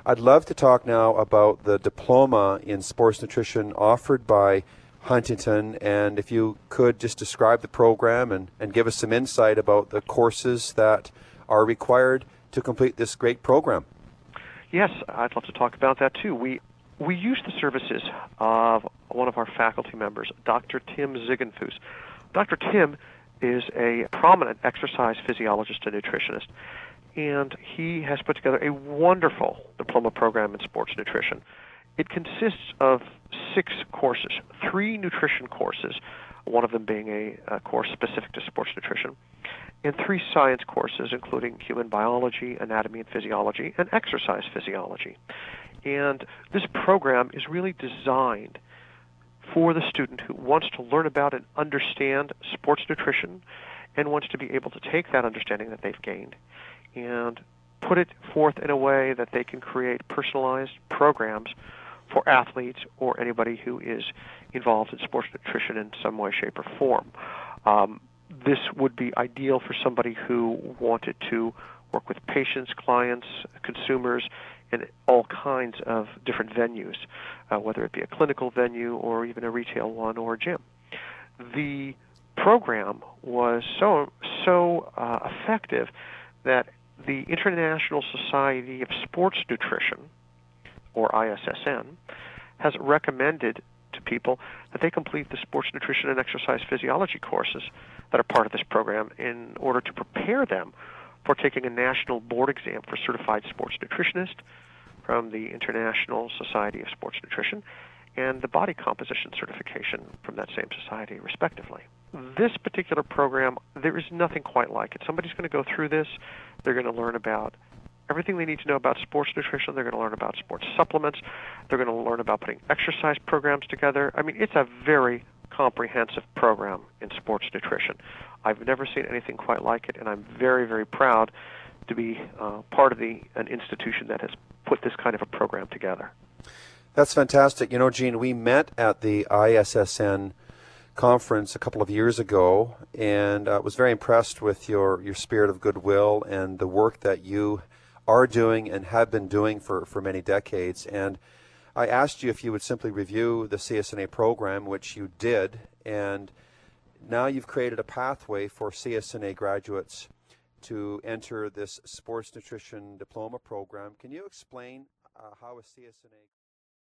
I'd love to talk now about the diploma in sports nutrition offered by Huntington, and if you could just describe the program and give us some insight about the courses that are required to complete this great program. Yes, I'd love to talk about that too. We use the services of one of our faculty members, Dr. Tim Ziegenfuss. Dr. Tim is a prominent exercise physiologist and nutritionist, and he has put together a wonderful diploma program in sports nutrition. It consists of 6 courses, 3 nutrition courses, one of them being a course specific to sports nutrition, and 3 science courses, including human biology, anatomy and physiology, and exercise physiology. And this program is really designed for the student who wants to learn about and understand sports nutrition and wants to be able to take that understanding that they've gained and put it forth in a way that they can create personalized programs for athletes or anybody who is involved in sports nutrition in some way, shape, or form. This would be ideal for somebody who wanted to work with patients, clients, consumers, in all kinds of different venues, whether it be a clinical venue or even a retail one or a gym. The program was so effective that the International Society of Sports Nutrition, or ISSN, has recommended to people that they complete the sports nutrition and exercise physiology courses that are part of this program in order to prepare them for taking a national board exam for certified sports nutritionist from the International Society of Sports Nutrition and the body composition certification from that same society, respectively. This particular program, there is nothing quite like it. Somebody's going to go through this. They're going to learn about everything they need to know about sports nutrition. They're going to learn about sports supplements. They're going to learn about putting exercise programs together. I mean, it's a very comprehensive program in sports nutrition. I've never seen anything quite like it, and I'm very, very proud to be part of an institution that has put this kind of a program together. That's fantastic. You know, Gene, we met at the ISSN conference a couple of years ago, and was very impressed with your spirit of goodwill and the work that you are doing and have been doing for many decades. And I asked you if you would simply review the CSNA program, which you did, and now you've created a pathway for CSNA graduates to enter this sports nutrition diploma program. Can you explain how a CSNA